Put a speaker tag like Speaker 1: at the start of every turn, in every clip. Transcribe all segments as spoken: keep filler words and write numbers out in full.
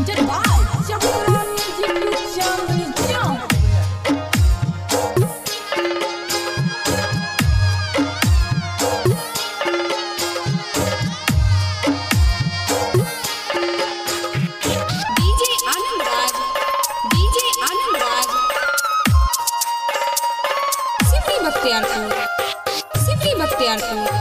Speaker 1: बख्तियारपुर सिमरी बख्तियारपुर।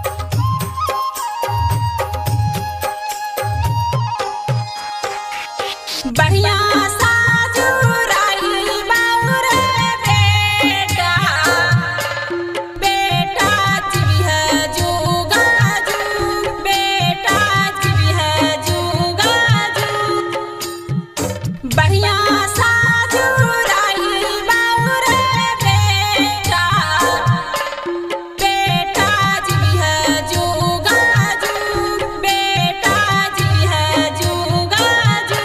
Speaker 1: बढ़िया साजू राई बाउर बेटा बेटा जीवी है जुगा जू बेटा जीवी है जुगा जू। बढ़िया साजू राई बाउर बेटा बेटा जीवी है जुगा जू बेटा जीवी है जुगा जू।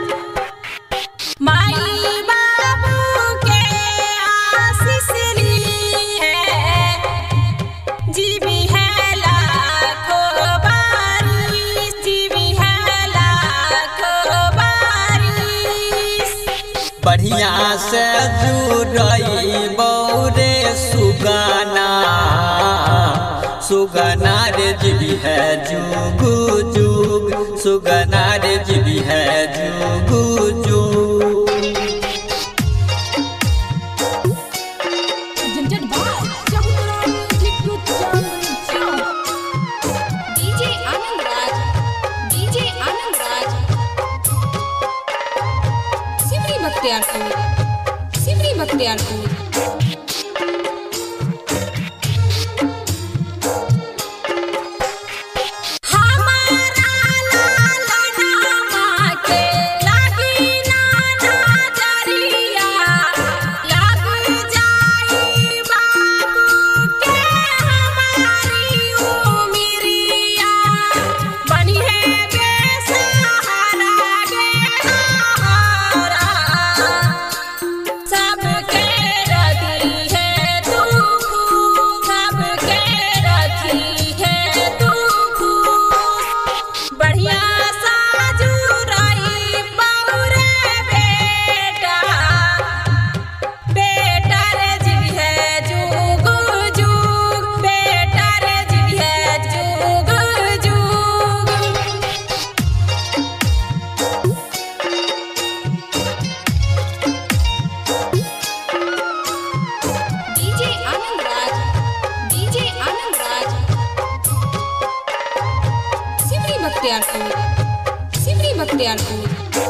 Speaker 1: माई बाबू के आशीष ली है जीवी है लाखों बारिश जीवी है लाखों बारिश।
Speaker 2: बढ़िया से जुड़ई बौरे सुगना सुगना रे जीवी है जुगु जुग सुगना रे जीवी है जुगु जुग।
Speaker 1: DJ Anand Raj DJ Anand Raj Simri Bakhtiyarpur Simri Bakhtiyarpur. बख्तियारपुर सिमरी बख्तियारपुर।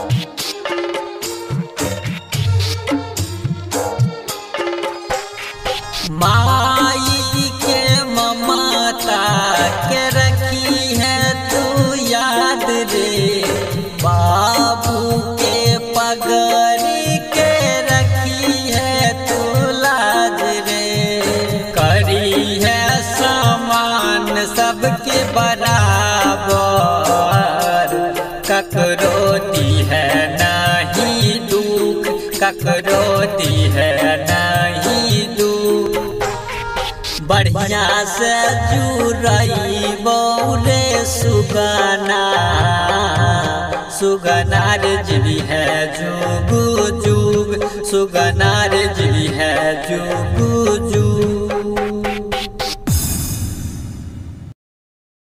Speaker 2: माई के ममता के रखी है तू याद रे बाबू के पगड़ी के रखी है तू लाज रे। करी है समान सबके बराबर ककरो दी है नहीं दुख ककरो दी है नहीं दुख। बढ़िया से जुड़ई बौरे सुगना सुगना रे जीवी है जुगु जुग सुगना रे जीवी है जुगु जुग।